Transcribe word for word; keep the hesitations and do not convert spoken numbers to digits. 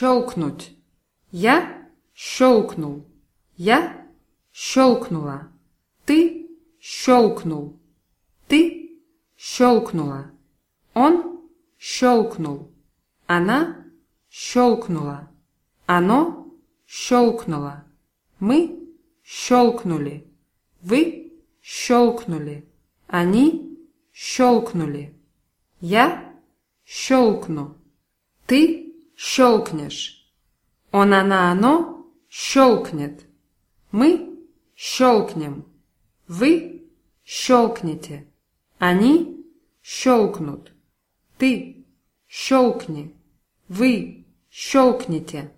щелкнуть. Я щелкнул. Я щелкнула. Ты щелкнул. Ты щелкнула. Он щелкнул. Она щелкнула. Оно щелкнуло. Мы щелкнули. Вы щелкнули. Они щелкнули. Я щелкну. Ты щелкнешь. Он, она, оно щелкнет. Мы щелкнем. Вы щелкнете. Они щелкнут. Ты щелкни. Вы щелкните.